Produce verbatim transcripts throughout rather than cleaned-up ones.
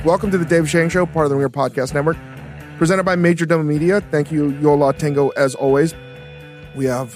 Welcome to the Dave Shang Show, part of the Ringer Podcast Network, presented by Major Domo Media. Thank you, Yola Tango, as always. We have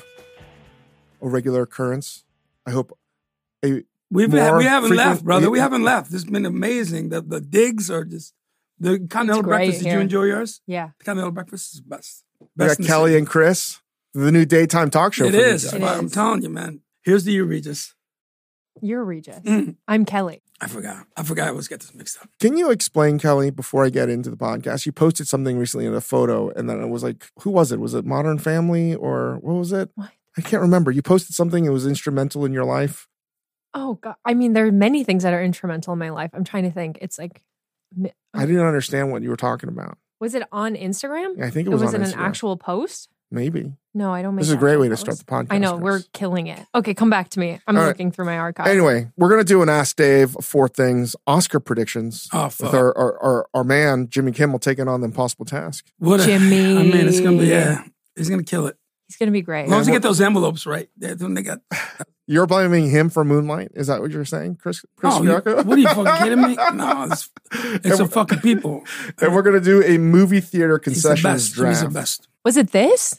a regular occurrence. I hope a We've more had, we haven't frequent- left, brother. We haven't left. This has been amazing. The the digs are just the continental great breakfast. Did here. you enjoy yours? Yeah. The continental breakfast is best. We Best got in the Kelly city. and Chris, the new daytime talk show. It for you is. guys. It I'm is. telling you, man. Here's the you, Regis. You're Regis. Mm. I'm Kelly. I forgot. I forgot. I always get this mixed up. Can you explain, Kelly, before I get into the podcast? You posted something recently in a photo, and then it was like, who was it? Was it Modern Family or what was it? What? I can't remember. You posted something that was instrumental in your life. Oh, God. I mean, there are many things that are instrumental in my life. I'm trying to think. It's like, mi- I didn't understand what you were talking about. was it on Instagram? I think it Or was, was on it an Instagram. actual post? Maybe. No, I don't make This is a great actual way to posts. start the podcast. I know. Chris. We're killing it. Okay, come back to me. I'm All right. looking through my archive. Anyway, we're going to do an Ask Dave, four things, Oscar predictions Oh, with fuck. our, our, our, our man, Jimmy Kimmel, taking on the impossible task. What a, Jimmy. I mean, it's going to be, yeah. He's going to kill it. He's going to be great. As long as Yeah, they get those envelopes right. That's when they got. You're blaming him for Moonlight? Is that what you're saying, Chris? Chris Oh, you, Fiacco? what are you fucking kidding me? No, it's, it's a fucking people. And we're going to do a movie theater He's the concessions best. Jimmy's draft. the best. Was it this?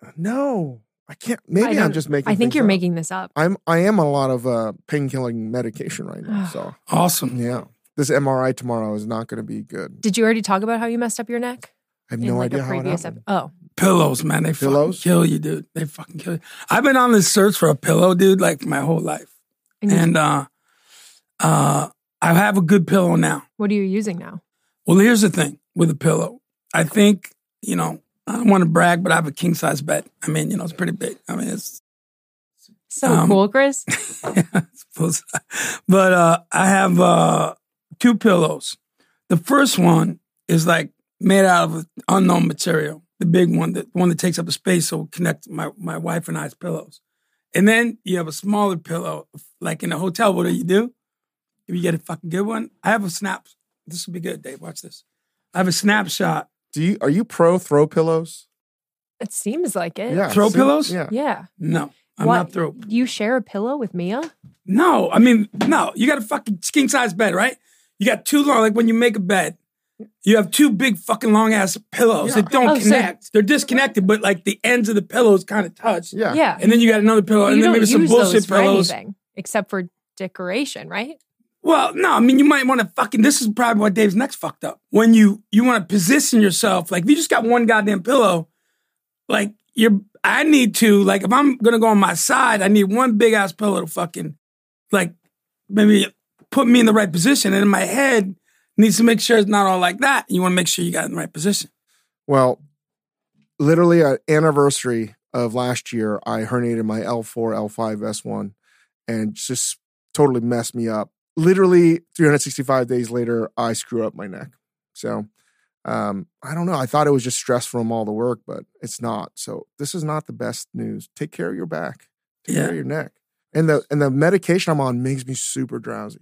No, I can't. I Maybe I'm don't- just making I think things you're up. making this up. I'm, I am on a lot of uh, pain-killing medication right now. So, Awesome. yeah. This M R I tomorrow is not going to be good. Did you already talk about how you messed up your neck? I have in no like idea a how it previous happened. ep- Oh. Pillows, man. They Pillows? fucking kill you, dude. They fucking kill you. I've been on this search for a pillow, dude, like my whole life. And you- And uh, uh, I have a good pillow now. what are you using now? Well, here's the thing with a pillow. I think, you know, I don't want to brag, but I have a king size bed. I mean, you know, it's pretty big. I mean, it's, So Um, cool, Chris. it's full size. But uh, I have uh, two pillows. The first one is like made out of unknown material. The big one, the one that takes up the space, so it connects my, my wife and I's pillows. And then you have a smaller pillow, like in a hotel. What do you do? If you get a fucking good one, I have a snap. This will be good, Dave. Watch this. I have a snapshot. Do you Are you pro throw pillows? It seems like it. Yeah. Throw see? pillows? Yeah. Yeah. No, I'm What? not through. You share a pillow with Mia? No, I mean, no. You got a fucking king size bed, right? You got two long, like when you make a bed, you have two big fucking long ass pillows Yeah. that don't Oh, so- connect. They're disconnected, but like the ends of the pillows kind of touch. Yeah. Yeah. And then you got another pillow, But and you then don't maybe some use bullshit those for pillows. anything except for decoration, right? Well, no, I mean, you might want to fucking, this is probably why Dave's neck's fucked up. When you, you want to position yourself, like if you just got one goddamn pillow, like you're, I need to, like if I'm going to go on my side, I need one big ass pillow to fucking, like maybe put me in the right position. And in my head needs to make sure it's not all like that. You want to make sure you got it in the right position. Well, literally an anniversary of last year, I herniated my L four, L five, S one, and just totally messed me up. Literally three hundred sixty-five days later, I screw up my neck. So um, I don't know. I thought it was just stress from all the work, but it's not. So this is not the best news. Take care of your back. Take care Yeah. of your neck. And the and the medication I'm on makes me super drowsy.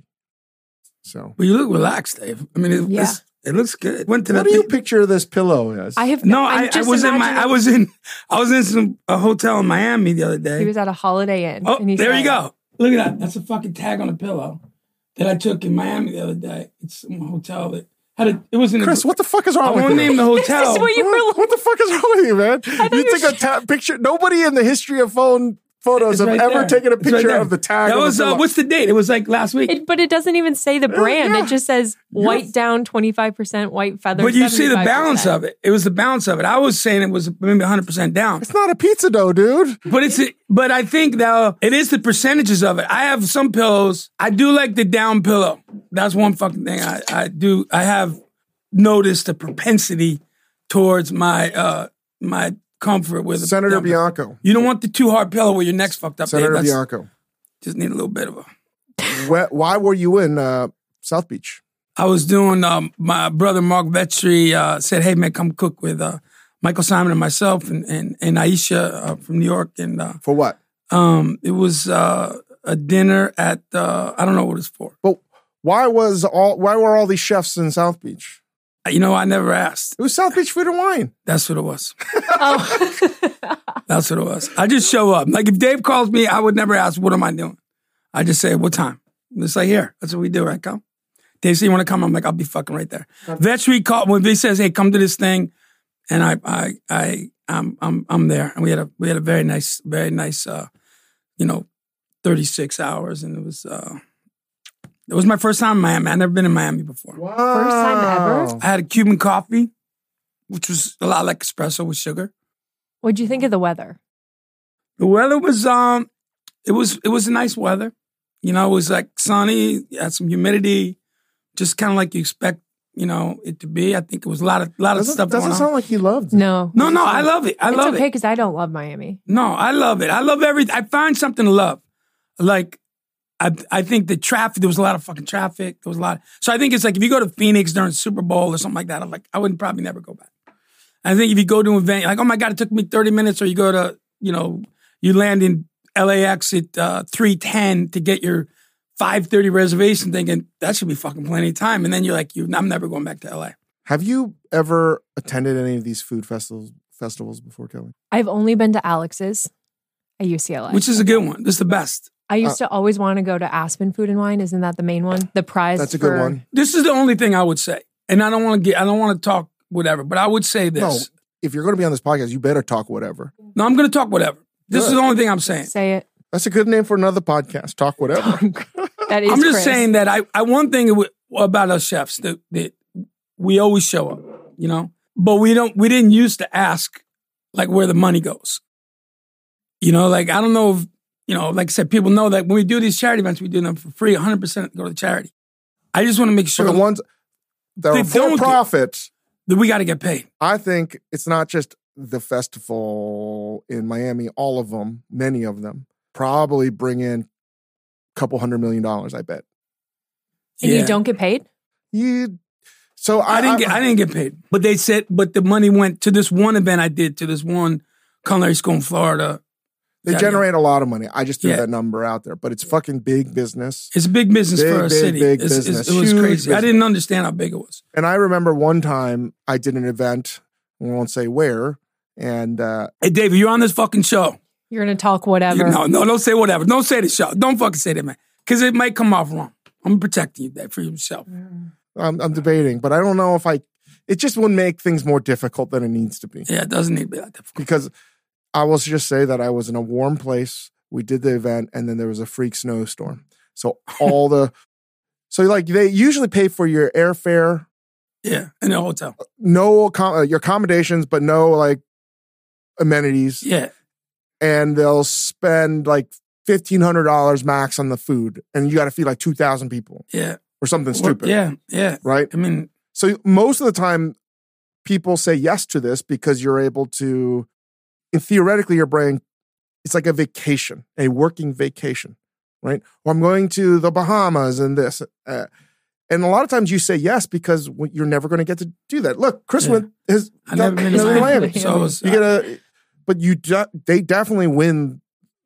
So But you look relaxed, Dave. I mean, it, Yeah. it's, it looks good. Went to what that do you thing- picture this pillow as? I have No, I'm I, I just was in my, imagining- I was in, I was in some a hotel in Miami the other day. He was at a Holiday Inn. Oh, and he there said, you go. Look at that. That's a fucking tag on a pillow that I took in Miami the other day. It's some hotel that had a. It was in. Chris, a, what the fuck is I wrong with won't you? name the hotel. This is what you were What, what the fuck is wrong with you, man? thought You you take were a ta- picture. Nobody in the history of phone photos It's have right ever there. taken a It's right picture there. of the tag. That of was the uh, pillow. what's the date? It was like last week. It, but it doesn't even say the brand. yeah. It just says white down twenty-five percent, white feather. but you see the seventy-five percent. balance of it. It was the balance of it. I was saying it was maybe one hundred percent down. It's not a pizza dough, dude. But it's but I think though it is the percentages of it. I have some pillows. I do like the down pillow. That's one fucking thing I, I do. I have noticed a propensity towards my uh my comfort with a Senator down pillow. Bianco. You don't want the too hard pillow where your neck's fucked up. Senator Dave. That's- Bianco. Just need a little bit of a. Wh- Why were you in uh, South Beach? I was doing. Um, my brother Mark Vetri uh, said, "Hey man, come cook with uh, Michael Simon and myself and and, and Aisha uh, from New York." And uh, For what? um, it was uh, a dinner at uh, I don't know what it's for. But why was all? Why were all these chefs in South Beach? You know, I never asked. It was South Beach Food and Wine. That's what it was. Oh. That's what it was. I just show up. Like if Dave calls me, I would never ask, "What am I doing?" I just say, "What time?" It's like here. That's what we do, right, Cal? They say, you want to come? I'm like, I'll be fucking right there. Vetri called when they says, hey, come to this thing. And I, I, I, I'm, I'm, I'm there. And we had a, we had a very nice, very nice, uh, you know, thirty-six hours. And it was, uh, it was my first time in Miami. I'd never been in Miami before. Wow. First time ever? I had a Cuban coffee, which was a lot like espresso with sugar. What'd you think of the weather? The weather was, um, it was, it was a nice weather. You know, it was like sunny, had some humidity, just kind of like you expect, you know, it to be. I think it was a lot of, a lot of Doesn't, stuff doesn't going sound on. like he loved it. No. No, no, I love it. I It's love okay it. because I don't love Miami. No, I love it. I love everything. I find something to love. Like, I I think the traffic, there was a lot of fucking traffic. There was a lot. So I think it's like if you go to Phoenix during Super Bowl or something like that, I'm like, I would probably never go back. I think if you go to an event, like, oh my God, it took me thirty minutes, or you go to, you know, you land in L A X at uh, three ten to get your five thirty reservation, thinking that should be fucking plenty of time. And then you're like, you, I'm never going back to L A. Have you ever attended any of these food festivals festivals before, Kelly? I've only been to Alex's at U C L A. Which is a good one. This is the best. I used to always want to go to Aspen Food and Wine. Isn't that the main one? The prize. That's a for- good one. This is the only thing I would say. And I don't want to get, I don't want to talk whatever, but I would say this. No, if you're going to be on this podcast, you better talk whatever. No, I'm going to talk whatever. This Good. is the only thing I'm saying. Say it. That's a good name for another podcast. Talk whatever. That is I'm just Chris. saying that I, I one thing w- about us chefs that, that we always show up, you know, but we don't, we didn't used to ask like where the money goes. You know, like, I don't know if, you know, like I said, people know that when we do these charity events, we do them for free, one hundred percent go to charity. I just want to make For sure the ones that They are don't for get- profit, that we got to get paid. I think it's not just the festival in Miami, all of them, many of them, probably bring in a couple hundred million dollars, I bet. And Yeah. you don't get paid? You, so I, I didn't get I didn't get paid. But they said, but the money went to this one event I did, to this one culinary school in Florida. They Yeah, generate a lot of money. I just threw Yeah. that number out there, but it's fucking big business. It's a big business Big, for a big, city. big It's- it's- business. it was Huge crazy. I business. didn't understand how big it was. And I remember one time I did an event, we won't say where, and uh, Hey, David, you're on this fucking show. You're going to talk whatever. You- no, no, don't say whatever. Don't say the show. Don't fucking say that, man. Because it might come off wrong. I'm protecting you there for yourself. I'm, I'm debating, but I don't know if I, it just would make things more difficult than it needs to be. Yeah, it doesn't need to be that difficult. Because I will just say that I was in a warm place. We did the event, and then there was a freak snowstorm. So all the, so like they usually pay for your airfare, Yeah, in the hotel. no accom- uh, your accommodations, but no like amenities, Yeah, and they'll spend like fifteen hundred dollars max on the food, and you got to feed like two thousand people yeah. or something Well, stupid. Yeah, yeah. Right. I mean, So most of the time, people say yes to this because you're able to, and theoretically, your brain, it's like a vacation, a working vacation, right? Or I'm going to the Bahamas and this. Uh, and a lot of times you say yes because you're never going to get to do that. Look, Chris Yeah. went, has I never been to Miami. Miami. So it was, You get a, but you, de- they definitely win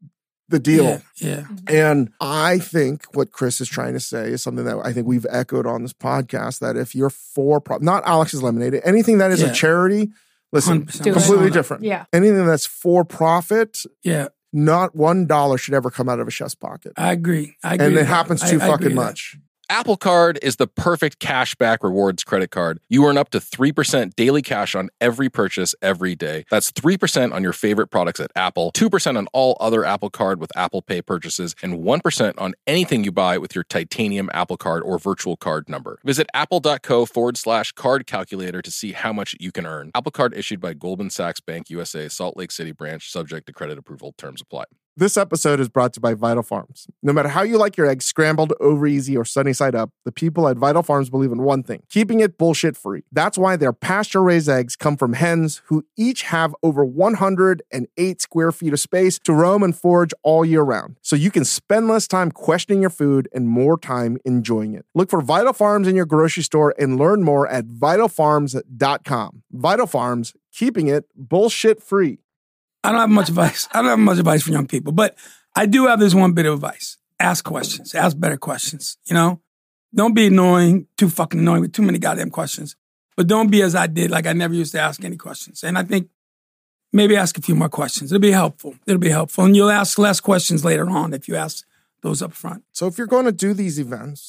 the deal. Yeah, yeah. And I think what Chris is trying to say is something that I think we've echoed on this podcast, that if you're for, pro- not Alex's Lemonade, anything that is Yeah. a charity, listen, one hundred percent. completely Yeah. different. Yeah. Anything that's for profit, Yeah, not one dollar should ever come out of a chef's pocket. I agree. I agree. And with it that. happens I- too I agree fucking with that. much. Apple Card is the perfect cashback rewards credit card. You earn up to three percent daily cash on every purchase every day. That's three percent on your favorite products at Apple, two percent on all other Apple Card with Apple Pay purchases, and one percent on anything you buy with your titanium Apple Card or virtual card number. Visit apple.co forward slash card calculator to see how much you can earn. Apple Card issued by Goldman Sachs Bank U S A, Salt Lake City branch, subject to credit approval. Terms apply. This episode is brought to you by Vital Farms. No matter how you like your eggs, scrambled, over easy, or sunny side up, the people at Vital Farms believe in one thing: keeping it bullshit free. That's why their pasture-raised eggs come from hens who each have over one hundred eight square feet of space to roam and forage all year round. So you can spend less time questioning your food and more time enjoying it. Look for Vital Farms in your grocery store and learn more at vital farms dot com. Vital Farms, keeping it bullshit free. I don't have much advice. I don't have much advice for young people, but I do have this one bit of advice. Ask questions. Ask better questions, you know? Don't be annoying, too fucking annoying with too many goddamn questions. But don't be as I did, like I never used to ask any questions. And I think maybe ask a few more questions. It'll be helpful. It'll be helpful. And you'll ask less questions later on if you ask those up front. So if you're going to do these events,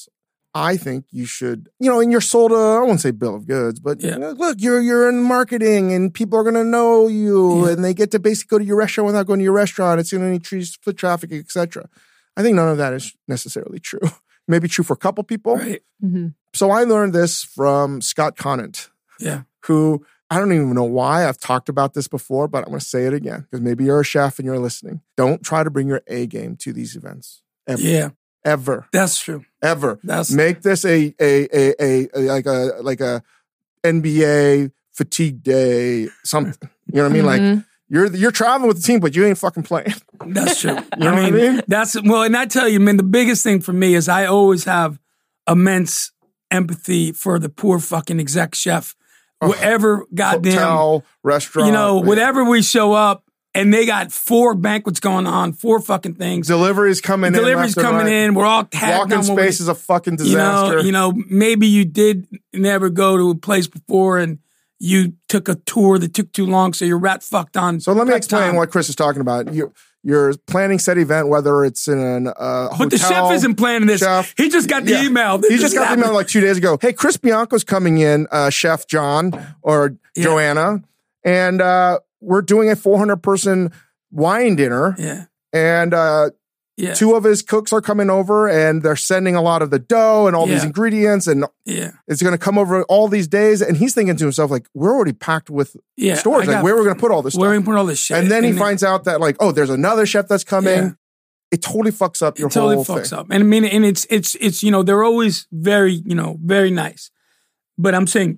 I think you should, you know, and you're sold a, I won't say bill of goods, but Yeah. you know, look, you're you're in marketing and people are going to know you Yeah. and they get to basically go to your restaurant without going to your restaurant. It's going to increase foot traffic, et cetera. I think none of that is necessarily true. Maybe true for a couple people. Right. Mm-hmm. So I learned this from Scott Conant, Yeah. who I don't even know why I've talked about this before, but I'm going to say it again because maybe you're a chef and you're listening. Don't try to bring your A game to these events. Ever. Yeah. Ever. That's true. Ever. That's Make this a a, a a a like a like a N B A fatigue day, something. You know what I mean? Mhm. Like you're you're traveling with the team, but you ain't fucking playing. That's true. You know what I mean? That's well, and I tell you, man, the biggest thing for me is I always have immense empathy for the poor fucking exec chef. Whatever goddamn Hotel, restaurant. you know, yeah. whatever we show up and they got four banquets going on, four fucking things. Deliveries coming Deliveries in. left and coming right. in. We're all tagged Walking on when we- space is a fucking You know, disaster. you know, maybe you did never go to a place before and you took a tour that took too long, so you're rat fucked on. So let me prep explain time. what Chris is talking about. You, you're planning said event, whether it's in an uh, hotel. But the chef isn't planning this. chef. He just got the Yeah. email. He just got the email like two days ago. Hey, Chris Bianco's coming in, uh, Chef John or Yeah. Joanna, and uh, we're doing a four hundred person wine dinner. Yeah, And uh, yeah, two of his cooks are coming over, and they're sending a lot of the dough and all these Yeah. ingredients, and yeah, it's going to come over all these days. And he's thinking to himself, like, we're already packed with yeah. storage. I Like, got- where are we going to put all this Where stuff? we put all this shit? And then he it- finds out that, like, oh, there's another chef that's coming. Yeah. It totally fucks up your it totally whole fucks thing. up. And I mean, and it's it's it's you know they're always very you know very nice, but I'm saying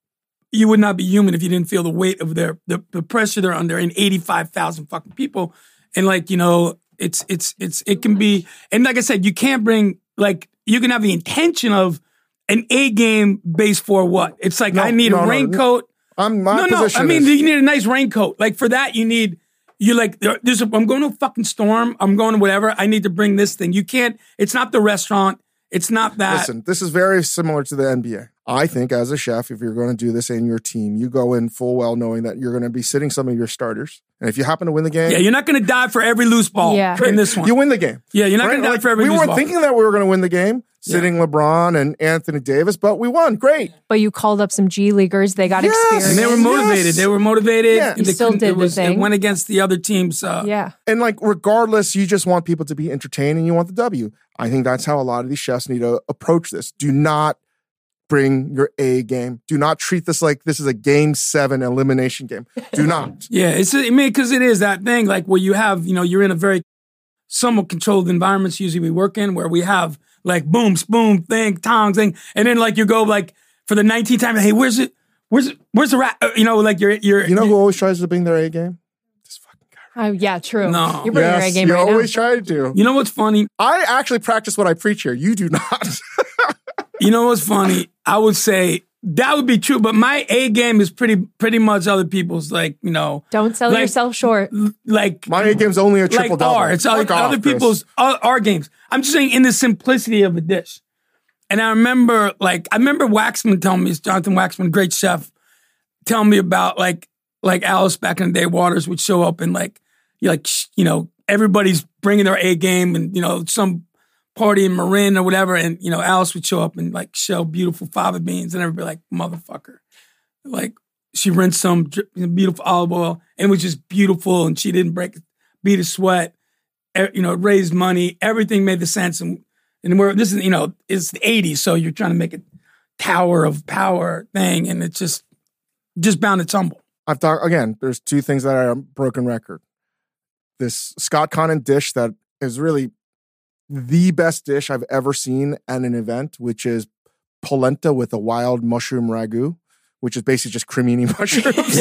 you would not be human if you didn't feel the weight of their the, the pressure they're under in eighty-five thousand fucking people, and like you know it's it's it's it can be and like I said you can't bring like you can have the intention of an A game base for what it's like No, I need no, a no, raincoat. I'm my no, no. position. I mean, is, you need a nice raincoat. Like for that, you need. You're like, there- there's a, I'm going to a fucking storm. I'm going to whatever. I need to bring this thing. You can't. It's not the restaurant. It's not that. listen, this is very similar to the N B A. I think as a chef, if you're going to do this in your team, you go in full well knowing that you're going to be sitting some of your starters. And if you happen to win the game, Yeah, you're not going to die for every loose ball Yeah. in this one. you win the game. yeah, you're not Right? going to die Like, for every we loose weren't ball. thinking that we were going to win the game, sitting LeBron and Anthony Davis, but we won. Great. But you called up some G leaguers. They got Yes. experience. and they were motivated. Yes. They were motivated. Yeah. and You they still couldn't- did it the was, It thing. went against the other teams. Uh, Yeah. And like, regardless, you just want people to be entertained and you want the W. I think that's how a lot of these chefs need to approach this. Do not bring your A game. Do not treat this like this is a game seven elimination game. Do not. Yeah, it's I mean because it is that thing like where you have you know you're in a very somewhat controlled environments usually we work in where we have like boom boom thing tongs thing and then like you go like for the nineteenth time hey where's it where's it where's the rat uh, you know like you're you're You know who always tries to bring their A game? This fucking guy. Oh, yeah, true. No. You're bringing your A Yes, game you right always now. try to. you know what's funny I actually practice what I preach here. You do not. you know what's funny I would say that would be true but my A game is pretty pretty much other people's like you know Don't sell Like- yourself short. like My A game's only a triple like double. R. It's other, Fuck off, other Chris. people's uh, R games. I'm just saying in the simplicity of a dish. And I remember, like, I remember Waxman telling me, it's Jonathan Waxman, great chef, telling me about like, like Alice back in the day. Waters would show up and like, you like, sh- you know, everybody's bringing their A game, and you know, some party in Marin or whatever, and you know, Alice would show up and like show beautiful fava beans, and everybody like, motherfucker, like. She rinsed some dri- beautiful olive oil, and it was just beautiful. And she didn't break, beat a sweat. E- You know, it raised money. Everything made the sense. And and we're this is you know it's the eighties, so you're trying to make a tower of power thing, and it's just just bound to tumble. I've talked again. There's two things that are a broken record. This Scott Conant dish that is really the best dish I've ever seen at an event, which is polenta with a wild mushroom ragu, which is basically just cremini mushrooms.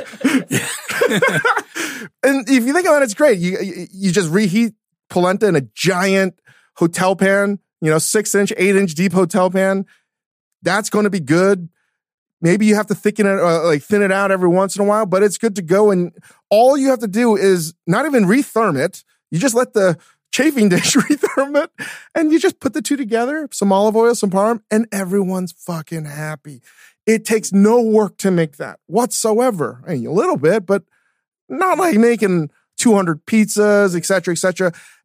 And if you think about it, it's great. You you- you just reheat polenta in a giant hotel pan, you know, six inch, eight inch deep hotel pan. That's going to be good. Maybe you have to thicken it, uh, like thin it out every once in a while, but it's good to go. And all you have to do is not even retherm it. You just let the chafing dish retherm it, and you just put the two together, some olive oil, some parm, and everyone's fucking happy. It takes no work to make that whatsoever. I mean, a little bit, but not like making two hundred pizzas, et cetera, et cetera.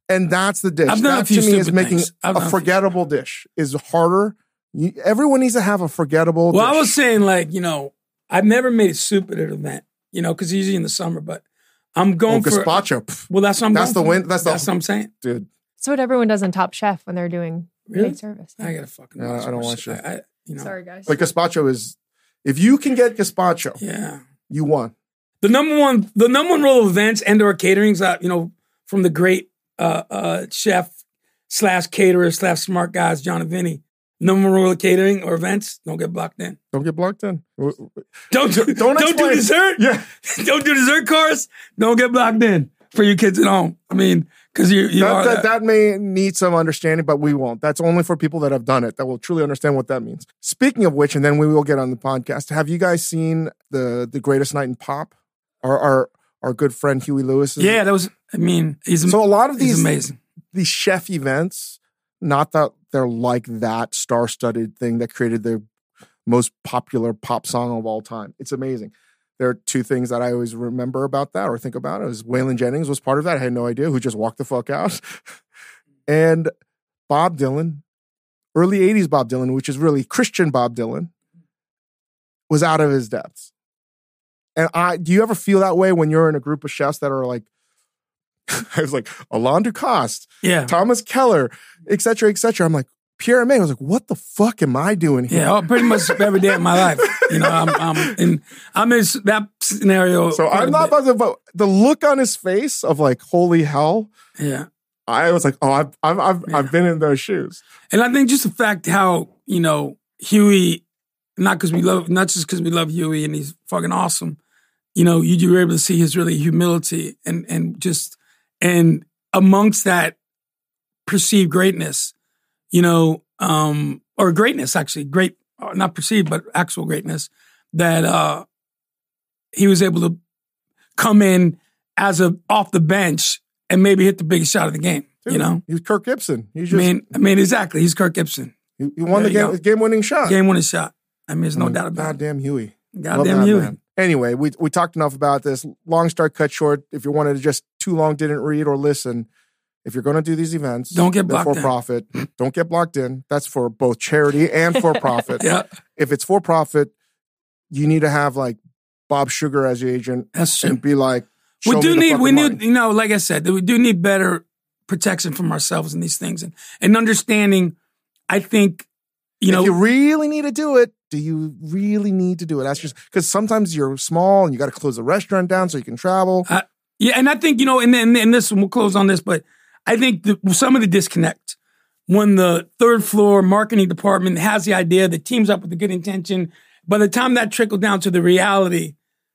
And that's the dish. I've done that a few to me is stupid making things. I've a done a few forgettable dish is harder. You, everyone needs to have a forgettable Well, dish. I was saying, like, you know, I've never made soup at an event, you know, because it's usually in the summer, but I'm oh, going for. gazpacho. Pff, Well, that's what I'm That's going the for. win. That's the That's what I'm saying. dude. That's what everyone does in Top Chef when they're doing Really? paid service. I gotta fucking. Yeah, watch I don't more watch shit. it. I, I, you know. Sorry, guys. But gazpacho is, if you can get gazpacho, Yeah. you won. The number one, the number one role of events and/or caterings, uh, you know, from the great uh, uh, chef slash caterer slash smart guys, John and Vinny. Number one role of catering or events, don't get blocked in. Don't get blocked in. Don't do, Don't don't, do explain. dessert. Yeah. Don't do dessert cars. Don't get blocked in for you kids at home. I mean, because you you That, are that, that. that may need some understanding, but we won't. That's only for people that have done it that will truly understand what that means. Speaking of which, and then we will get on the podcast. Have you guys seen the the Greatest Night in Pop? Our our our good friend Huey Lewis. Is, Yeah, that was. I mean, he's So a lot of he's these amazing. these chef events, not that they're like that star-studded thing that created the most popular pop song of all time. It's amazing. There are two things that I always remember about that or think about. It was Waylon Jennings was part of that. I had no idea who just walked the fuck out. And Bob Dylan, early eighties Bob Dylan, which is really Christian Bob Dylan, was out of his depths. And I, do you ever feel that way when you're in a group of chefs that are like, I was like, Alain Ducasse, Yeah. Thomas Keller, et cetera, et cetera. I'm like, Pierre May. I was like, what the fuck am I doing here? Yeah, oh, pretty much every day of my life. You know, I'm I'm in I'm in that scenario. So quite I'm a not bit. about to, but the look on his face of like, holy hell. Yeah. I was like, oh, I've, I've, I've, Yeah. I've been in those shoes. And I think just the fact how, you know, Huey, not because we love, not just because we love Huey and he's fucking awesome, you know, you, you were able to see his really humility and, and just, and amongst that perceived greatness, you know, um, or greatness actually, great, uh, not perceived, but actual greatness, that uh, he was able to come in as a off the bench and maybe hit the biggest shot of the game, Dude, you know? He's Kirk Gibson. He's I just, mean, I mean, exactly. He's Kirk Gibson. he, he won there the you game, go. game-winning shot. Game winning shot. I mean, there's no I mean, doubt about it. Goddamn Huey. Love Goddamn that Huey. man. Anyway, we we talked enough about this. Long story cut short, if you wanted to just too long didn't read or listen, if you're going to do these events, Don't get blocked for in. profit. Don't get blocked in. That's for both charity and for profit. Yeah, If it's for profit, you need to have like Bob Sugar as your agent that's true. and be like, We show do me the need, we fucking need, money. you know, like I said, we do need better protection from ourselves in these things and, and understanding, I think, you know, if you really need to do it, do you really need to do it? That's just because sometimes you're small and you got to close the restaurant down so you can travel. I, yeah, and I think, you know, and then and this, and we'll close on this, but I think the, some of the disconnect when the third floor marketing department has the idea that teams up with a good intention, by the time that trickles down to the reality,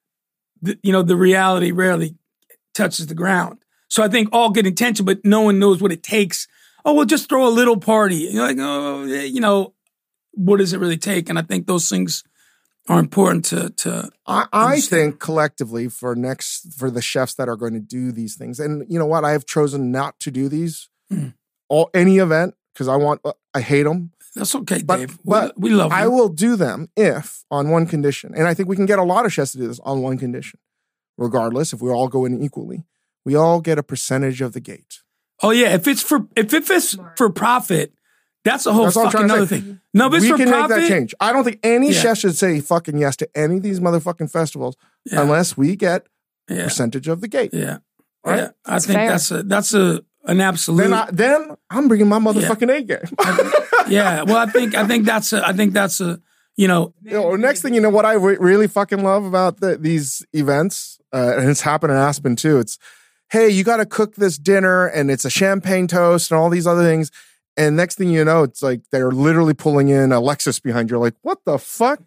the, you know, the reality rarely touches the ground. So I think all good intention, but no one knows what it takes. Oh, we'll just throw a little party. You're like, oh, you know, what does it really take? And I think those things are important to to. I, I understand. think collectively for next for the chefs that are going to do these things, and you know what, I have chosen not to do these Mm. all any event because I want I hate them. That's okay, But- Dave. but we, we love you. I will do them if on one condition, and I think we can get a lot of chefs to do this on one condition. Regardless, if we all go in equally, we all get a percentage of the gate. Oh yeah, if it's for if if it's Smart. for profit, that's a whole That's what I'm fucking trying to other say. thing. No, if it's We for can profit, make that change. I don't think any Yeah. chef should say fucking yes to any of these motherfucking festivals Yeah. unless we get a yeah, percentage of the gate. yeah, Right? yeah. I It's think fair. that's a that's a an absolute. Then, I, then I'm bringing my motherfucking A game. yeah, well, I think I think that's a I think that's a you know You know, next thing you know, what I re- really fucking love about the, these events, uh, and it's happened in Aspen too. It's, hey, you got to cook this dinner, and it's a champagne toast and all these other things. And next thing you know, it's like they're literally pulling in a Lexus behind you. Like, what the fuck?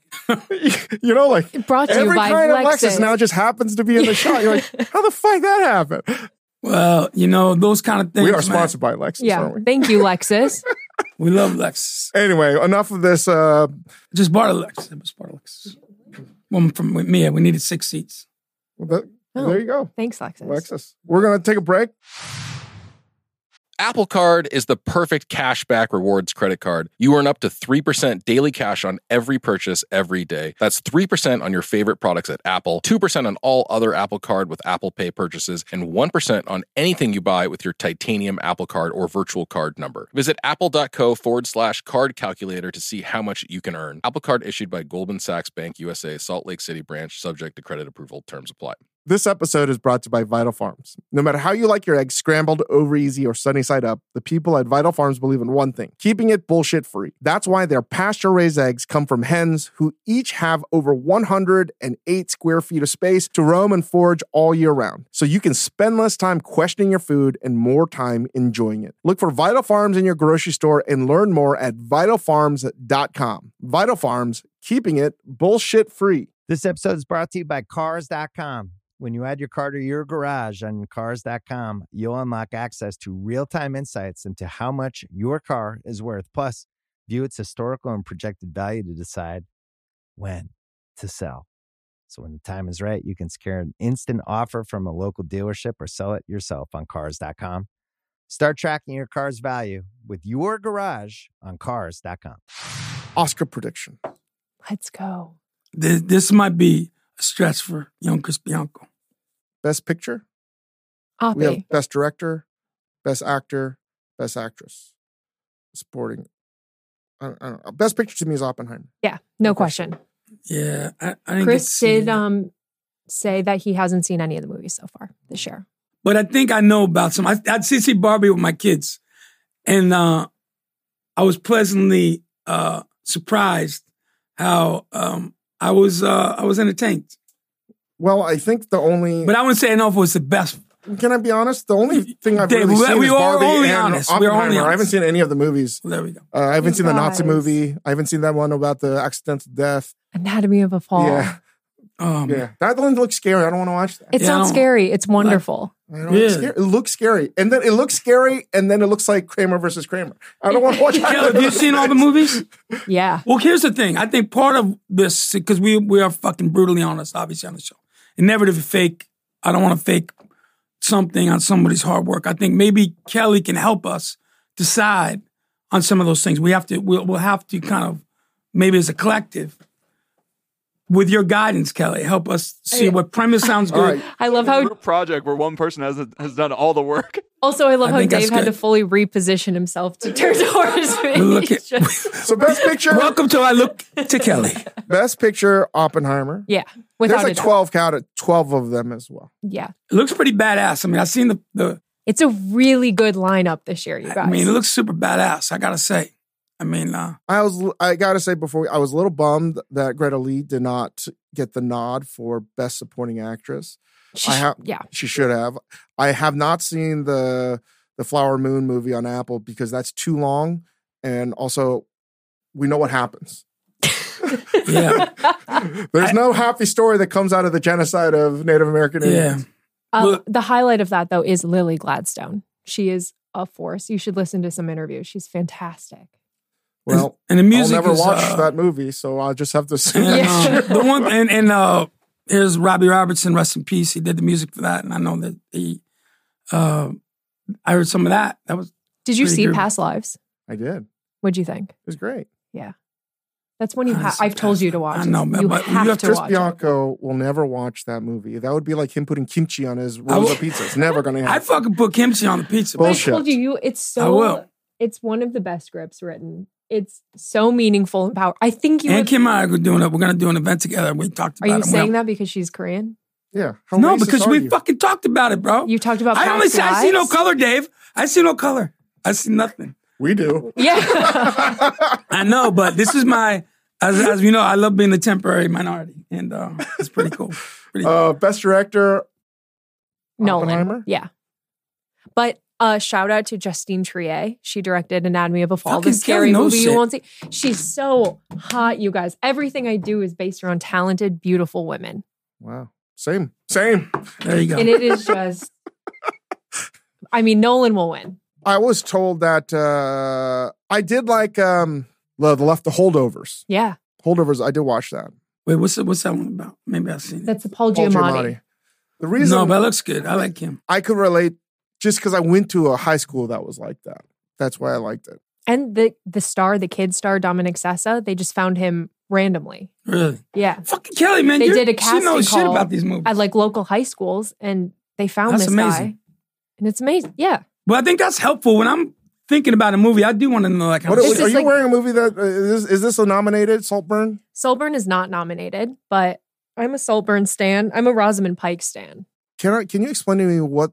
You know, like Brought to you every by kind of Lexus. Lexus now just happens to be in the shot. You're like, how the fuck that happened? well you know those kind of things. We are man. sponsored by Lexus, Yeah. aren't we? Thank you, Lexus. We love Lexus. Anyway, enough of this. Uh, Just bought a Lexus. It was bought a Lexus. One from Mia. We needed six seats. that- Oh. There you go. Thanks, Lexus. Lexus. We're going to take a break. Apple Card is the perfect cashback rewards credit card. You earn up to three percent daily cash on every purchase every day. That's three percent on your favorite products at Apple, two percent on all other Apple Card with Apple Pay purchases, and one percent on anything you buy with your titanium Apple Card or virtual card number. Visit apple.co forward slash card calculator to see how much you can earn. Apple Card issued by Goldman Sachs Bank U S A, Salt Lake City branch, subject to credit approval. Terms apply. This episode is brought to you by Vital Farms. No matter how you like your eggs, scrambled, over easy, or sunny side up, the people at Vital Farms believe in one thing: keeping it bullshit free. That's why their pasture-raised eggs come from hens who each have over one hundred eight square feet of space to roam and forage all year round. So you can spend less time questioning your food and more time enjoying it. Look for Vital Farms in your grocery store and learn more at vital farms dot com. Vital Farms, keeping it bullshit free. This episode is brought to you by cars dot com. When you add your car to your garage on cars dot com, you'll unlock access to real-time insights into how much your car is worth. Plus, view its historical and projected value to decide when to sell. So when the time is right, you can secure an instant offer from a local dealership or sell it yourself on cars dot com. Start tracking your car's value with your garage on cars dot com. Oscar prediction. Let's go. This, this might be a stretch for young Chris Bianco. Best picture? Oppie. We have best director, best actor, best actress. Supporting. I don't, I don't know. Best picture to me is Oppenheimer. Yeah, no question. Yeah, I, I didn't Chris get to see did it. um, say that he hasn't seen any of the movies so far this year. But I think I know about some. I, I'd see, see Barbie with my kids, and uh, I was pleasantly uh, surprised how um, I was uh, I was entertained. Well, I think the only... But I wouldn't say enough was the best. Can I be honest? The only thing I've Dave, really we- seen we is are Barbie only and honest. We are Oppenheimer. only I haven't honest. seen any of the movies. Well, there we go. Uh, I haven't You seen the Nazi guys. movie. I haven't seen that one about the accidental death. Anatomy of a Fall. Yeah, Um, yeah. That one looks scary. I don't want to watch that. It's Yeah, I not don't- scary. It's wonderful. I don't Yeah. it's scary. It looks scary, and then it looks scary, and then it looks like Kramer versus Kramer. I don't want to watch. Kelly, have you seen all the movies? Yeah. Well, here's the thing. I think part of this, because we we are fucking brutally honest, obviously, on the show. And never to fake, I don't want to fake something on somebody's hard work. I think maybe Kelly can help us decide on some of those things. We have to, we'll, we'll have to kind of, maybe as a collective, with your guidance, Kelly, help us see what premise sounds good. All right. I love a how, group project where one person has has done all the work. also, I love I how think that's Dave had to good. fully reposition himself to turn towards me. Look at- He's just- So best picture, Welcome to I Look to Kelly. best picture, Oppenheimer. yeah. Without There's a like doubt. twelve counted, twelve of them as well. Yeah. It looks pretty badass. I mean, I've seen the, the It's a really good lineup this year, you guys. I mean, it looks super badass, I gotta say. I mean, uh, I was, I gotta say before, I was a little bummed that Greta Lee did not get the nod for best supporting actress. She- I have, yeah. she should have. I have not seen the the Flower Moon movie on Apple because that's too long, and also we know what happens. yeah. There's no happy story that comes out of the genocide of Native American Yeah. Indians. Um, Well- the highlight of that, though, is Lily Gladstone. She is a force. You should listen to some interviews. She's fantastic. Well, and the music I'll never is, watch uh, that movie, so I'll just have to see. And, Yeah. uh, the one and, and uh, here's Robbie Robertson, rest in peace. He did the music for that, and I know that he. Uh, I heard some of that. That was Did you Pretty see good. Past Lives? I did. It What'd you think? was great. That's one you I ha- see I've told Past you to Lives. watch. I know, man, you but you have have to Chris watch it. Bianco will never watch that movie. That would be like him putting kimchi on his I rolls will- of pizza. It's never going to I happen. fucking put kimchi on the pizza. But I Bullshit. told you, you it's I so. will. It's one of the best scripts written. It's so meaningful and powerful. I think you. And Would, Kim and I are doing it. We're gonna do an event together. We talked are about you it. saying Well, that because she's Korean? Yeah. How No, racist because are we you? fucking talked about it, bro. You talked about. I Past only see, I see no Lives? color, Dave. I see no color. I see nothing. We do. Yeah. I know, but this is my, as, as you know, I love being the temporary minority, and uh, it's pretty cool. Pretty cool. Uh, best director, Nolan. Oppenheimer? Yeah. But uh, shout out to Justine Triet. She directed Anatomy of a Fall, Fucking the scary Kelly knows movie you shit. won't see. She's so hot, you guys. Everything I do is based around talented, beautiful women. Wow. Same. Same. There you go. And it is just, I mean, Nolan will win. I was told that uh, I did like um, the, the left the holdovers. Yeah. Holdovers. I did watch that. Wait, what's that, what's that one about? Maybe I've seen it. That's the Paul, Paul Giamatti. Giamatti. The reason No, but it looks good. I like him. I could relate just because I went to a high school that was like that. That's why I liked it. And the the star, the kid star, Dominic Sessa, they just found him randomly. Really? Yeah. Fucking Kelly, man. They you're- did a She casting knows shit call about these movies. at like local high schools, and they found That's this amazing. guy. And it's amazing. Yeah. Well, I think that's helpful. When I'm thinking about a movie, I do want to know like how What, This are is you like- wearing a movie that uh, is, is this a nominated Saltburn? Saltburn is not nominated, but I'm a Saltburn stan. I'm a Rosamund Pike stan. Can I? Can you explain to me what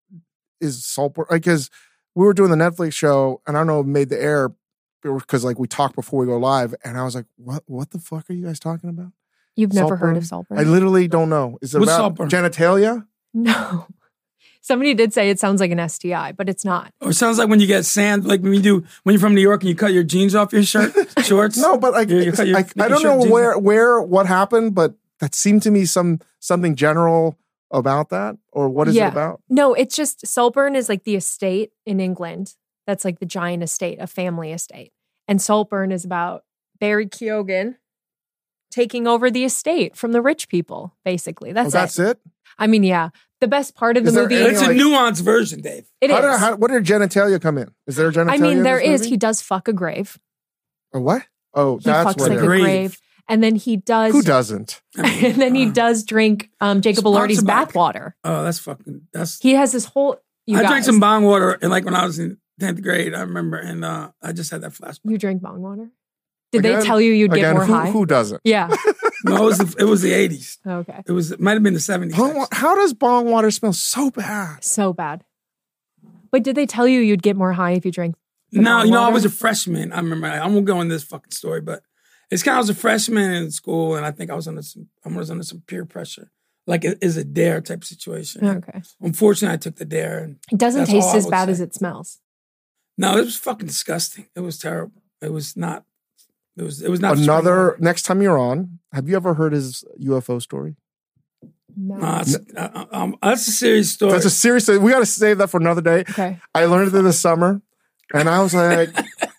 is Saltburn? Because we were doing the Netflix show, and I don't know if it made the air because like we talked before we go live, and I was like, "What? What the fuck are you guys talking about?" You've never heard Saltburn? of Saltburn? I literally don't know. Is it What's about Saltburn? genitalia? No. Somebody did say it sounds like an S T I, but it's not. Or it sounds like when you get sand, like when you do when you're from New York and you cut your jeans off your shirt, shorts. No, but like You- you cut your- I, you I can don't shirt know jeans where off. where what happened, but that seemed to me some something general about that, or what is Yeah. it about? No, it's just Saltburn is like the estate in England. That's like the giant estate, a family estate. And Saltburn is about Barry Keoghan taking over the estate from the rich people, basically. That's, oh, that's it. it. I mean, yeah. The best part of the Is there movie any, It's a like- nuanced version, Dave. it How is. did, how, what did genitalia come in? Is there a genitalia? I mean, in there this is. movie? He does fuck a grave. A what? Oh, He that's fucks what like it a is. Grave. grave. And then he does Who doesn't? and then he does drink um, Jacob Elordi's Sponsored by- bathwater. Oh, that's fucking. That's. He has this whole you I guys, drank some bong water, and like when I was in tenth grade, I remember, and uh, I just had that flashback. You drink bong water? Did Again- they tell you you'd get Again, more who, high? who doesn't? Yeah. No, it was the, it was the eighties. Okay. It was it might have been the seventies. Bong wa- How does bong water smell so bad? So bad. But did they tell you you'd get more high if you drank? the No, bong you know, I water? was a freshman. I remember. I won't go in this fucking story, but it's kind of I was a freshman in school, and I think I was under some. I was under some peer pressure, like it is a dare type of situation. Okay. Unfortunately, I took the dare, and It doesn't That's all taste I as would bad say. as it smells. no, it was fucking disgusting. It was terrible. It was not. It was. It was not Another, next time you're on, have you ever heard his U F O story? No. No, that's, uh, um, that's a serious story. That's a serious, we got to save that for another day. Okay. I learned it this summer, and I was like,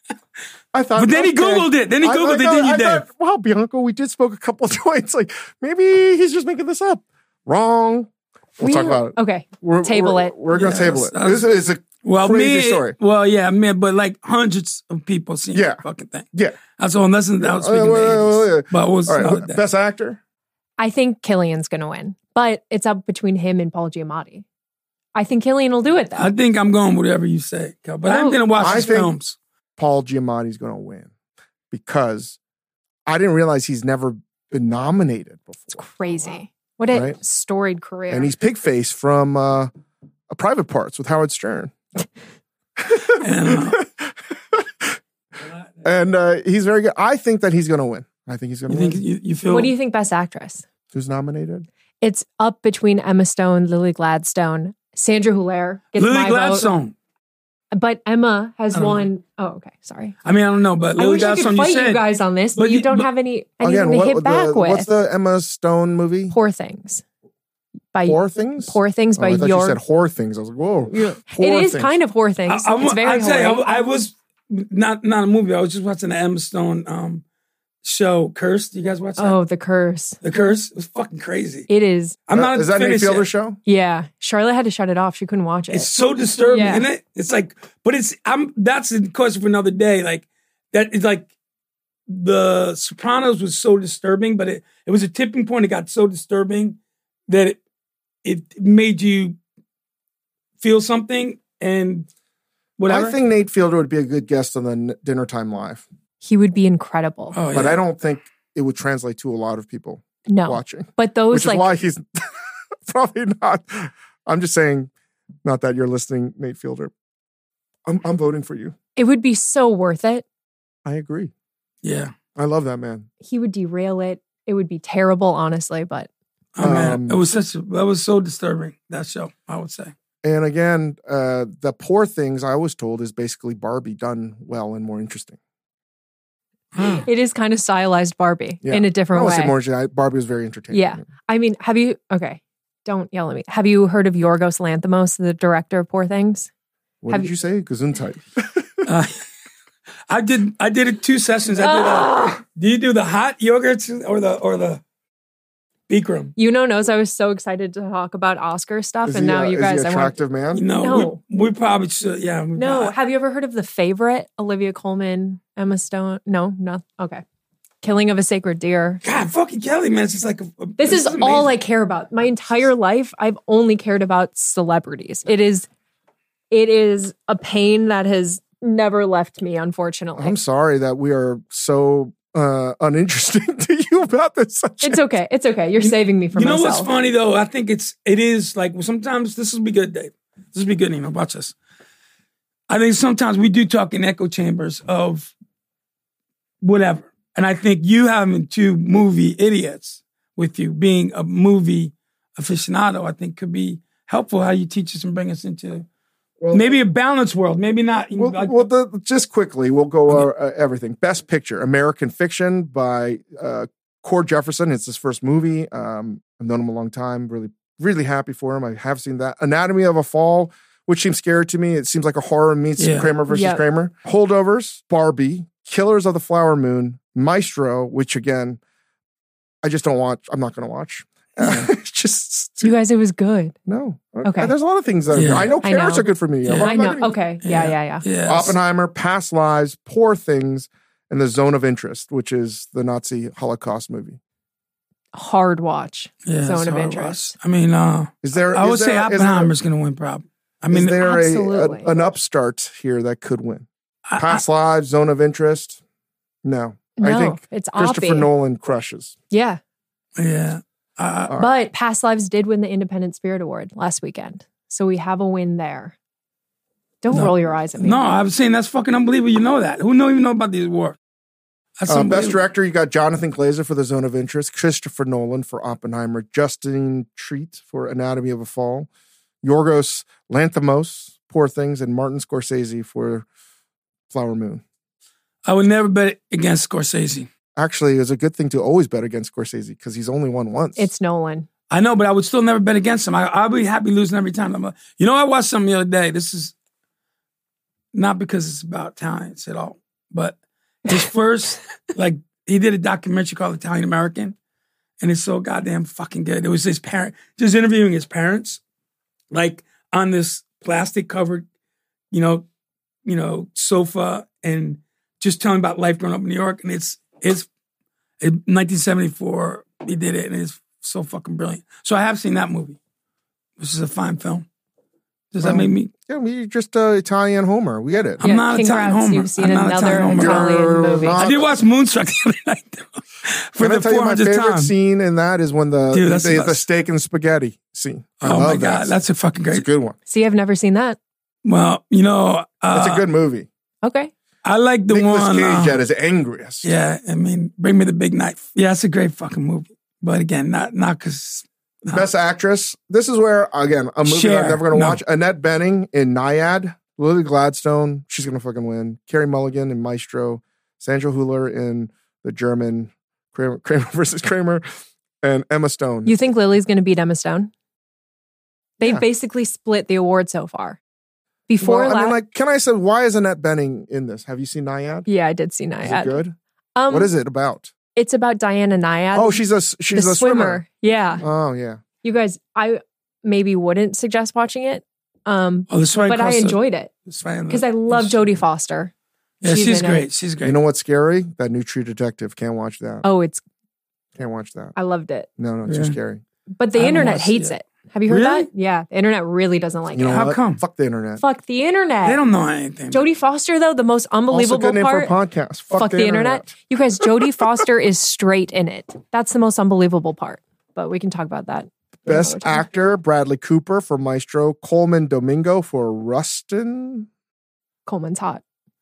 I thought. But then he okay. Googled it. Then he I- Googled I it, thought- didn't you, I Dave? thought, wow, Bianco, we did smoke a couple of joints. Like, maybe he's just making this up. Wrong. We'll We- talk about it. Okay. We're, Table we're, it. We're going to Yes, table it. that's- This is a Well, crazy me, story. Well, yeah, man, but like hundreds of people seen Yeah. the fucking thing. Yeah. That's all. That's that was Uh, speaking wait, wait, of the wait, wait. eighties. But it was All another right. day. Best actor? I think Killian's going to win, but it's up between him and Paul Giamatti. I think Killian will do it though. I think I'm going whatever you say, Cal, but I'm No, going to watch I his think- films. Paul Giamatti's going to win because I didn't realize he's never been nominated It's before. crazy. What a Right. storied career. And he's Pigface from uh, a Private Parts with Howard Stern. And, uh, And uh, he's very good. I think that he's going to win. I think he's going you to win. think you, you feel? What do you think best actress? Who's nominated? It's up between Emma Stone, Lily Gladstone, Sandra Huller gets Lily my Gladstone. vote, but Emma has I don't won. Oh, okay, sorry. I mean, I don't know, but I Lily wish I could Gladstone. fight You you, said guys on this, but, but you you- don't but- have any anything to what- hit back the, with. what's the Emma Stone movie? Poor Things by Poor Things? Poor Things Oh, by I thought York. you said whore things. I was like, whoa. It Poor is Things. kind of Poor Things. I, I, it's very I tell you, horrid. I, I was not not a movie. I was just watching the Emma Stone um, show, Cursed. You guys watch that? Oh, The Curse. The Curse. It was fucking crazy. It is. I'm not. Is that Nate finished yet. Fielder's show? Yeah, Charlotte had to shut it off. She couldn't watch it. It's so disturbing, Yeah. isn't it? It's like, but it's I'm that's a question for another day. Like that is like the Sopranos was so disturbing, but it, it was a tipping point. It got so disturbing that it it made you feel something and whatever. I think Nate Fielder would be a good guest on the N- Dinner Time Live, He would be incredible. oh, but yeah. I don't think it would translate to a lot of people no, watching, but those which like is why he's probably not. I'm just saying, not that you're listening, Nate Fielder. I'm, I'm voting for you. it would be so worth it. I agree. yeah. I love that man. He would derail it. It would be terrible, honestly, but Oh man, Um, it was such a, that was so disturbing, that show, I would say. And again, uh, the Poor Things I was told is basically Barbie done well and more interesting. it is kind of stylized Barbie Yeah. in a I different would way. say more interesting. I- Barbie was very entertaining. Yeah. I mean, have you, okay, don't yell at me. Have you heard of Yorgos Lanthimos, the director of Poor Things? What Have did you- you say? Gesundheit. Uh, I did I did it two sessions. I did uh, Ah! do you do the hot yogurts or the or the Bikram. You know, knows I was so excited to talk about Oscar stuff, Is and he, now uh, you is guys, he I want. attractive man? You know, No. we, we probably should. Yeah. we- No, I- have you ever heard of The Favorite? Olivia Colman, Emma Stone. No, no. Okay. Killing of a Sacred Deer. God, fucking Kelly, man. It's just like a, a- This is amazing. all I care about. My entire life, I've only cared about celebrities. It is, it is a pain that has never left me, unfortunately. I'm sorry that we are so uh, uninteresting to you about this subject. It's okay. It's okay. You're saving me from You know myself. what's funny though? I think it's it is like sometimes this will be good, Dave. This will be good, you know. Watch this. I think sometimes we do talk in echo chambers of whatever. And I think you having two movie idiots with you, being a movie aficionado, I think could be helpful how you teach us and bring us into Well, maybe a balanced world, maybe not. Well, like, well the, just quickly, we'll go uh, uh, everything. Best Picture, American Fiction by uh, Cord Jefferson. It's his first movie. Um, I've known him a long time. Really, really happy for him. I have seen that. Anatomy of a Fall, which seems scary to me. It seems like a horror meets Yeah. Kramer versus Yep. Kramer. Holdovers, Barbie, Killers of the Flower Moon, Maestro, which again, I just don't watch. I'm not going to watch. Uh, just You guys, it was good. no. Okay. There's a lot of things that are Yeah. good. I know I carrots know. are good for me. Yeah. I'm not I gonna- know. Okay. Yeah, yeah, yeah. yeah. Oppenheimer, Past Lives, Poor Things, and The Zone of Interest, which is the Nazi Holocaust movie. Hard watch. Yeah, Zone it's of hard interest. watch. I mean, uh, Is there? I is would say there- is there- Oppenheimer's going to win, probably. I Is mean, there a, Absolutely. a- an upstart here that could win? I- I- Past Lives, Zone of Interest. No, No, I think it's Christopher Oppie. Nolan crushes. Yeah. yeah. Uh, All right. But Past Lives did win the Independent Spirit Award last weekend. So we have a win there. Don't No. roll your eyes at me. No, I'm saying that's fucking unbelievable. You know that. Who don't even know about these awards? That's Uh, best unbelievable. director, you got Jonathan Glazer for The Zone of Interest, Christopher Nolan for Oppenheimer, Justin Treat for Anatomy of a Fall, Yorgos Lanthimos, Poor Things, and Martin Scorsese for Flower Moon. I would never bet against Scorsese. Actually, it's a good thing to always bet against Scorsese because he's only won once. It's Nolan. I know, but I would still never bet against him. I, I'll be happy losing every time. I'm like, you know, I watched something the other day. This is not because it's about Italians at all, but his first, like, he did a documentary called Italian American, and it's so goddamn fucking good. It was his parent, just interviewing his parents, like on this plastic covered, you know, you know, sofa, and just telling about life growing up in New York. And it's it's in nineteen seventy-four he did it, and it's so fucking brilliant. So I have seen that movie, which is a fine film. Does that Well, make me? Yeah, we're just uh, Italian Homer. We get it. I'm Yeah, not Italian congrats, Homer. you've seen I'm not another Italian Homer. Italian You're movie. not- I did watch Moonstruck the other night though, for Can I the tell you four my hundredth favorite time. scene in that is when the Dude, that's the, the the best. steak and spaghetti scene. I Oh love my that. god, that's a fucking It's a great. good one. See, I've never seen that. Well, you know, uh, It's a good movie. Okay. I like the Nicolas one. Cage uh, at his angriest. Yeah, I mean, bring me the big knife. Yeah, it's a great fucking movie. But again, not not because Best actress. This is where, again, a movie that Cher. I'm never going to No. watch. Annette Bening in Naiad. Lily Gladstone. She's going to fucking win. Carey Mulligan in Maestro. Sandra Hüller in The German. Kramer, Kramer versus Kramer. And Emma Stone. You think Lily's going to beat Emma Stone? They've Yeah. basically split the award so far. Before well, I la- mean, like, can I say, why is Annette Bening in this? Have you seen Naiad? yeah, I did see Is Naiad. it good? Um, what is it about? It's about Diana Nyad. Oh, she's a she's the a swimmer. Yeah, Oh, yeah. you guys, I maybe wouldn't suggest watching it, um, oh, the but I enjoyed it because I love Jodie Foster. Yeah, she's she's, in it. great. She's great. You know what's scary? That new True Detective. Can't watch that. Oh, it's Can't watch that. I loved it, No, no, Yeah. too scary. but the I haven't internet watched hates it. it. Have you heard Really? that? Yeah, the internet really doesn't like You know it. How what? come? Fuck the internet. Fuck the internet. they don't know anything. Jodie Foster, though, the most Also unbelievable good name part. for a podcast. Fuck, Fuck the, internet. You guys, Jodie Foster is straight in it. That's the most unbelievable part. But we can talk about that. Best another time. actor, Bradley Cooper for Maestro. Coleman Domingo for Rustin. Coleman's hot.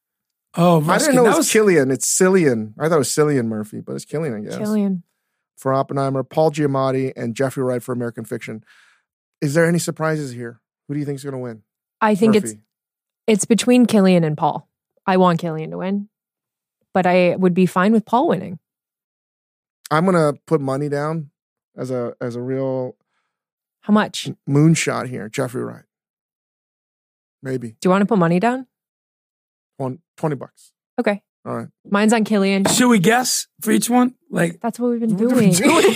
Oh, I Ruskin, didn't know that it was, was Cillian. It's Cillian. I thought it was Cillian Murphy, but it's Cillian, I guess. Killian. For Oppenheimer, Paul Giamatti and Jeffrey Wright for American Fiction. Is there any surprises here? Who do you think is going to win? I think it's Murphy. it's between Killian and Paul. I want Killian to win, but I would be fine with Paul winning. I'm going to put money down as a as a real How much? Do moonshot here. Jeffrey Wright. Maybe you want to put money down? on twenty bucks. Okay. All right. Mine's on Killian. Should we guess for each one? Like, That's what we've been doing.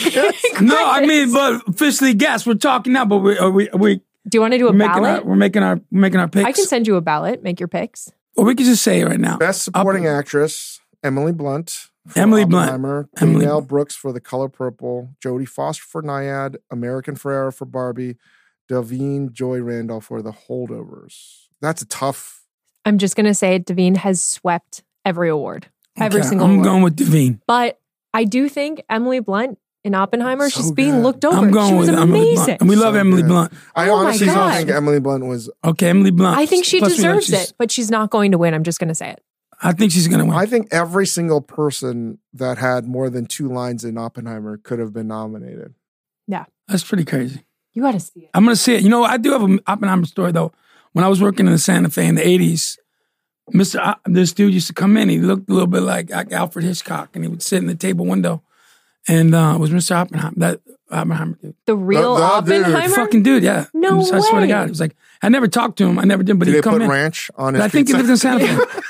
no, I mean, but officially guess. We're talking now, but we are we are we Do you want to do a we're making ballot? our we're making our we're making our picks. I can send you a ballot. Make your picks. Or we could just say it right now. Best supporting actress, Emily Blunt. for Emily Blunt. Oppenheimer, Emily Danielle Blunt. Brooks for The Color Purple, Jodie Foster for Nyad, American Ferrera for Barbie, Davine Joy Randolph for The Holdovers. That's a tough. I'm just gonna say Davine has swept every award, every Okay, single I'm award. going with Davine. But I do think Emily Blunt in Oppenheimer, So she's being good. looked over. I'm going she was with Emily amazing. Blunt. And we love So Emily good. Blunt. I Oh my honestly don't God. think Emily Blunt was. Okay, Emily Blunt. I think she Plus we know deserves she's- it, but she's not going to win. I'm just gonna say it. I think she's going to win. I think every single person that had more than two lines in Oppenheimer could have been nominated. That's pretty crazy. You got to see it. I'm going to say it. You know, I do have an Oppenheimer story, though. When I was working in the Santa Fe in the eighties, Mister O- this dude used to come in. He looked a little bit like, like Alfred Hitchcock, and he would sit in the table window. And uh, it was Mister Oppenheimer, that Oppenheimer dude. The real The- the dude. Oppenheimer. Fucking dude, yeah. No I swear to way. God. It was like, I never talked to him. I never did, but Did he'd they come put in. ranch on But his I think he pizza? lived in Santa Fe.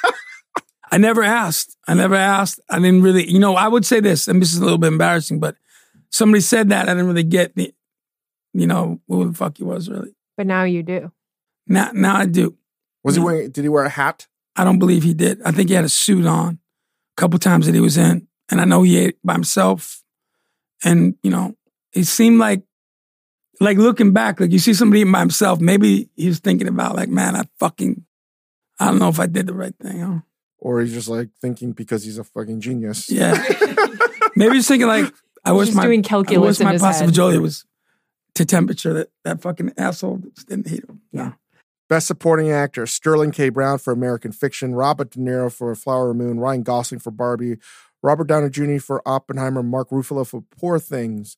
I never asked. I never asked. I didn't really, you know, I would say this, and this is a little bit embarrassing, but somebody said that. I didn't really get the, you know, who the fuck he was really. But now you do. Now, now I do. Was he wearing? Did he wear a hat? I don't believe he did. I think he had a suit on a couple times that he was in. And I know he ate by himself. And, you know, it seemed like, like looking back, like you see somebody eating by himself, maybe he was thinking about like, man, I fucking, I don't know if I did the right thing. Huh? Or he's just like thinking because he's a fucking genius. Yeah. Maybe he's thinking like, I He's wish just my, doing I calculus wish in my his pasta head. fagioli was to temperature that that fucking asshole just didn't heat him. Yeah. Best supporting actor, Sterling K. Brown for American Fiction, Robert De Niro for Flower Moon, Ryan Gosling for Barbie, Robert Downey Junior for Oppenheimer, Mark Ruffalo for Poor Things.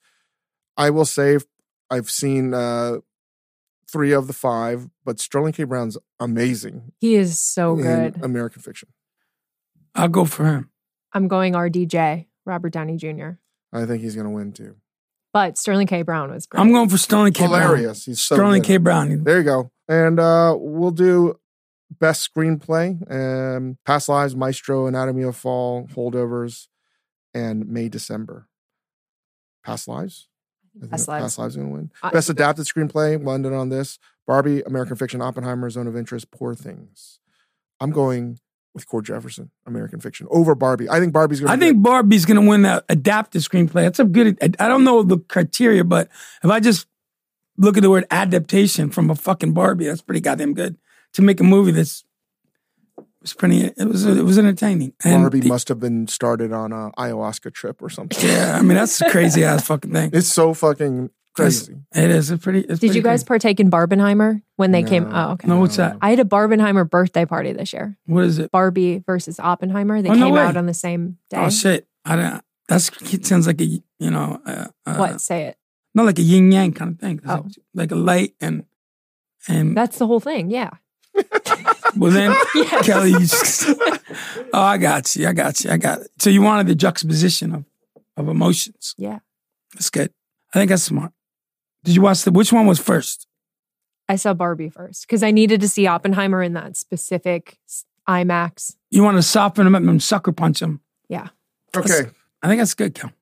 I will say I've seen uh, three of the five, but Sterling K. Brown's amazing He is so in good. American Fiction. I'll go for him. I'm going R D J, Robert Downey Junior I think he's going to win too. But Sterling K. Brown was great. I'm going for Sterling K. Brown. Hilarious. He's so Sterling good. K. Brown. There you go. And uh, we'll do best screenplay, um, Past Lives, Maestro, Anatomy of Fall, Holdovers, and May, December. Past Lives? I think Past that Lives. Past Lives is going to win. Uh, Best adapted screenplay, London on this. Barbie, American Fiction, Oppenheimer, Zone of Interest, Poor Things. I'm going with Cord Jefferson, American Fiction, over Barbie. I think Barbie's going to I think Barbie's going to win that adapted screenplay. That's a good, I I don't know the criteria, but if I just look at the word adaptation from a fucking Barbie, that's pretty goddamn good. To make a movie that's, was pretty, it was it was entertaining. And Barbie the- must have been started on a ayahuasca trip or something. Yeah, I mean, that's a crazy ass fucking thing. It's so fucking crazy. It is. It's pretty, it's Did you pretty guys crazy. partake in Barbenheimer when they came? No. Oh, okay. No, what's that? I had a Barbenheimer birthday party this year. What is it? Barbie versus Oppenheimer. They Oh, no came way. out on the same day. Oh, shit. I don't, that's, it sounds like a, you know, uh, uh, What? Say it. Not like a yin yang kind of thing. It's Oh. Like, like a light and, and, That's the whole thing. Yeah. well then, Yes. Kelly, you just, oh, I got you. I got you. I got it. So you wanted the juxtaposition of, of emotions. Yeah. That's good. I think that's smart. Did you watch the, which one was first? I saw Barbie first because I needed to see Oppenheimer in that specific s- IMAX. You want to soften them up and sucker punch them. Yeah. Okay. I think that's good, Kel.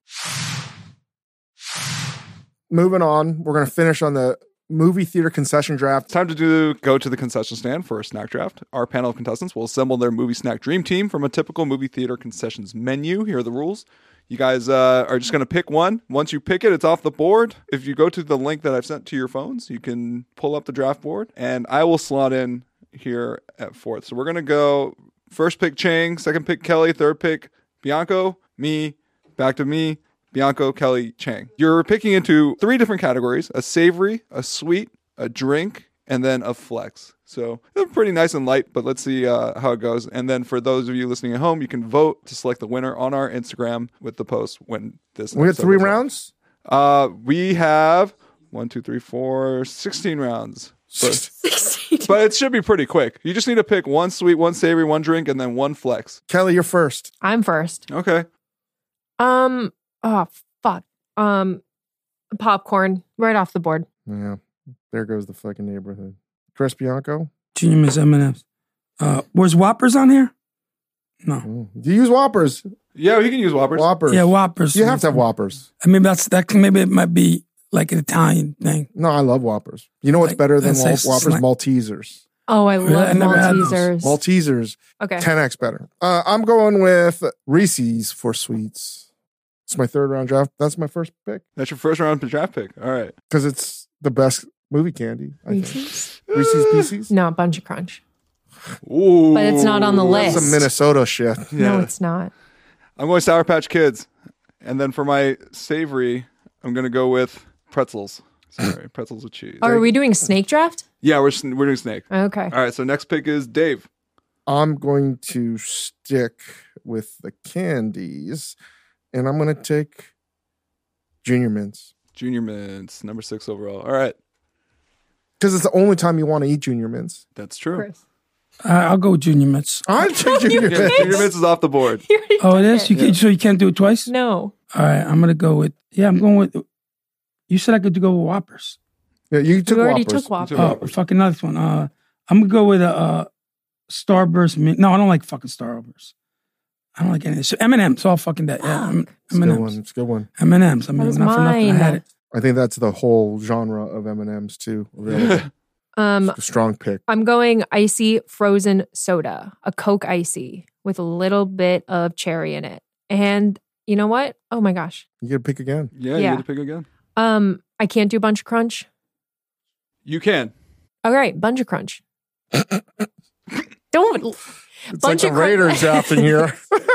Moving on, we're going to finish on the movie theater concession draft. Time to do go to the concession stand for a snack draft. Our panel of contestants will assemble their movie snack dream team from a typical movie theater concessions menu. Here are the rules. You guys uh, are just going to pick one. Once you pick it, it's off the board. If you go to the link that I've sent to your phones, you can pull up the draft board, and I will slot in here at fourth. So we're going to go first pick Chang, second pick Kelly, third pick Bianco, me, back to me, Bianco, Kelly, Chang. You're picking into three different categories: a savory, a sweet, a drink, and then a flex. So they're pretty nice and light, but let's see uh, how it goes. And then for those of you listening at home, you can vote to select the winner on our Instagram with the post when this. We got episode three goes out. rounds. Uh, we have one, two, three, four, sixteen rounds. But, but it should be pretty quick. You just need to pick one sweet, one savory, one drink, and then one flex. Kelly, you're first. I'm first. Okay. Um, oh, fuck. Um, popcorn right off the board. Yeah, there goes the fucking neighborhood. Chris Bianco. Junior Miss M and M's. Uh, was Whoppers on here? No. Do you use Whoppers? Yeah, you can use Whoppers. Whoppers. Yeah, Whoppers. You have to have Whoppers. I mean, that's that. Maybe it might be like an Italian thing. No, I love Whoppers. You know what's Like, better than let's say Whop- Whoppers? snack- Maltesers. Oh, I Really? love I never had those. Maltesers. Maltesers, Okay. ten x better. Uh, I'm going with Reese's for sweets. It's my third round draft. That's my first pick That's your first round draft pick. All right. because it's the best movie candy. I think. Reese's? Reese's Pieces. No, Bunch of Crunch. Ooh. But it's not on the That's list. some Minnesota shit. Yeah. No, it's not. I'm going Sour Patch Kids. And then for my savory, I'm going to go with pretzels. Sorry, pretzels with cheese. Oh, are we doing snake draft? Yeah, we're, sn- we're doing snake. Okay. All right, so next pick is Dave. I'm going to stick with the candies, and I'm going to take Junior Mints Junior Mints, number six overall. All right, because it's the only time you want to eat Junior Mints. that's true. Chris. I, I'll go with Junior Mints. I take Junior Yeah, Mints. Junior Mints is off the board. You already Oh, it took is. You can, so you can't do it twice. No. All right, I'm gonna go with. Yeah, I'm going with. You said I could go with Whoppers. Yeah, you took You already Whoppers. took Whoppers. took Oh, Whoppers. fucking another one. Uh, I'm gonna go with a uh, Starburst mint. No, I don't like fucking Starburst. I don't like any of this. M and M's, all fucking that. Yeah, M It's a and good one. M's. It's a good one. M and M's. I mean, That was not for nothing. I had mine. it. I think that's the whole genre of M and M's too. Really, Um, a strong pick. I'm going icy frozen soda, a Coke icy with a little bit of cherry in it. And you know what? Oh my gosh. You get to pick again. Yeah, you Yeah. get to pick again. Um, I can't do Bunch of Crunch. You can. All right, Bunch of Crunch. Don't. It's Bunch like of the cr- Raiders draft in here.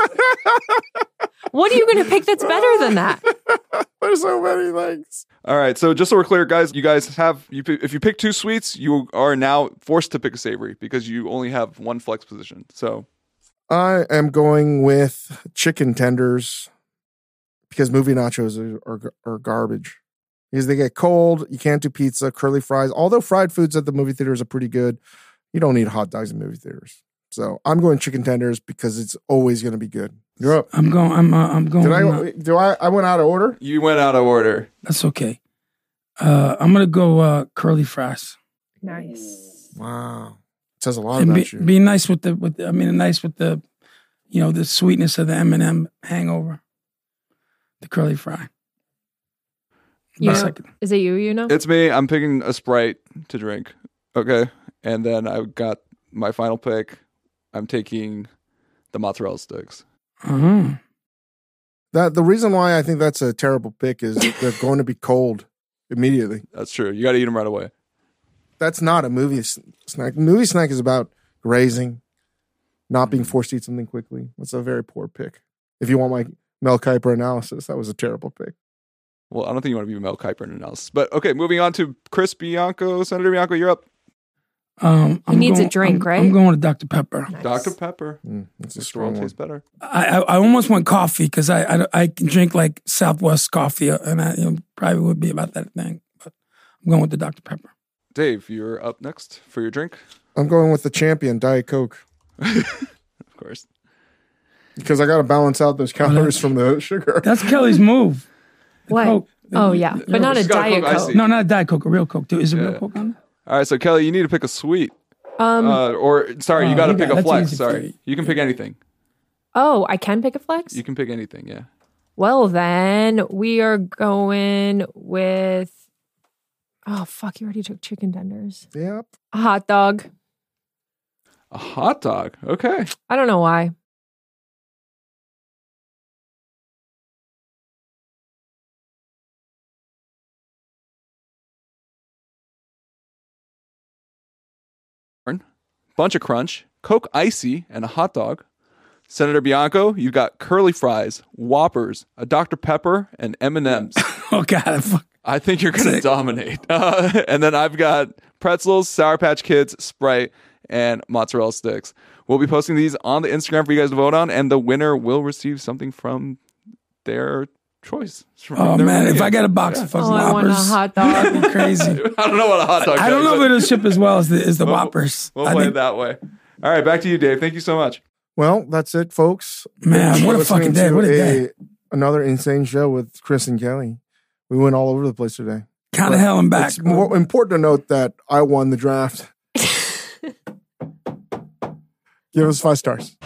What are you going to pick that's better than that? There's so many things. All right, so just so we're clear, guys, you guys have you pick, if you pick two sweets, you are now forced to pick a savory because you only have one flex position. So I am going with chicken tenders because movie nachos are, are, are garbage. Because they get cold, you can't do pizza, curly fries. Although fried foods at the movie theaters are pretty good, you don't need hot dogs in movie theaters. So I'm going chicken tenders because it's always going to be good. You're up. I'm going. I'm. Uh, I'm going. Did uh, I? Do I? I went out of order. you went out of order. That's okay. Uh, I'm gonna go uh, curly fries. Nice. Wow, it says a lot And about be, you. be nice with the. With the, I mean, nice with the, you know, the sweetness of the M and M hangover. The curly fry. You Best know- I could- Is it you, you know? It's me. I'm picking a Sprite to drink. Okay, and then I got my final pick. I'm taking the mozzarella sticks. Uh-huh. That the reason why I think that's a terrible pick is they're going to be cold immediately. That's true. You got to eat them right away. That's not a movie s- snack. Movie snack is about grazing, not being forced to eat something quickly. That's a very poor pick. If you want my Mel Kiper analysis, that was a terrible pick. Well, I don't think you want to be Mel Kiper in analysis. But okay, moving on to Chris Bianco. Senator Bianco, you're up. Um, I'm needs a going- drink, I'm- right? I'm going with Doctor Pepper. Nice. Doctor Pepper. Mm, that's a This strong one one. tastes better. I, I I almost went coffee because I, I I can drink like Southwest coffee uh, and I you know, probably would be about that thing. But I'm going with the Doctor Pepper. Dave, you're up next for your drink. I'm going with the champion, Diet Coke, Of course. because I got to balance out those calories from the sugar. That's Kelly's move. The What? Coke. Oh, yeah. But not a She's got a Diet Coke Coke. Icy. No, not a Diet Coke, a real Coke too. Is it Yeah. real Coke on there? All right, so Kelly, you need to pick a sweet. Um, Uh, or, sorry, you Oh, got to you pick got- a that's flex. easy for Sorry. you. You can pick anything. oh, I can pick a flex? You can pick anything, yeah. Well, then we are going with. Oh, fuck. You already took chicken tenders. Yep. A hot dog. A hot dog. Okay. I don't know why. Bunch of Crunch, Coke Icy, and a hot dog. Senator Bianco, you've got curly fries, Whoppers, a Doctor Pepper, and M and M's. Oh God, fuck. I think you're going to Sick. dominate. Uh, and then I've got pretzels, Sour Patch Kids, Sprite, and mozzarella sticks. We'll be posting these on the Instagram for you guys to vote on, and the winner will receive something from their choice. From Oh their man, if menu. I got a box of fucking Oh, I want a Whoppers, hot that'd dog. be crazy. I don't know what a hot dog I don't is, know if but it'll ship as well as the as the We'll- Whoppers. We'll I play it think, that way. All right, back to you, Dave. Thank you so much. Well, that's it, folks. Man, You're what a listening fucking day. to What a day. Another insane show with Chris and Kelly. We went all over the place today. Kind of hell and back. It's more important to note that I won the draft. Give us five stars.